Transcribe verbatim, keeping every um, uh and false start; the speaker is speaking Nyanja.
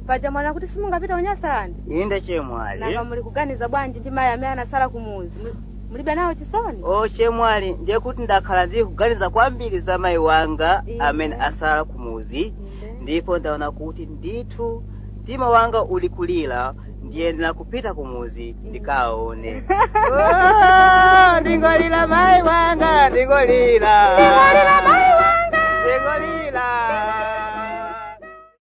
paja mwana kuti simungapita unyasani inde chemwali nanga muli kuganiza bwanji ndi mayi amene anasala kumuzi mulibe nawo chisoni o chemwali ndiye kuti ndakhala ndili kuganiza kwambiri za mayi wanga amene asala kumuzi ndipo ndaona kuti ndithu mtima wanga uli kulira ndiyenera kupita kumuzi ndikaone ndingolira mayi wanga ndingolira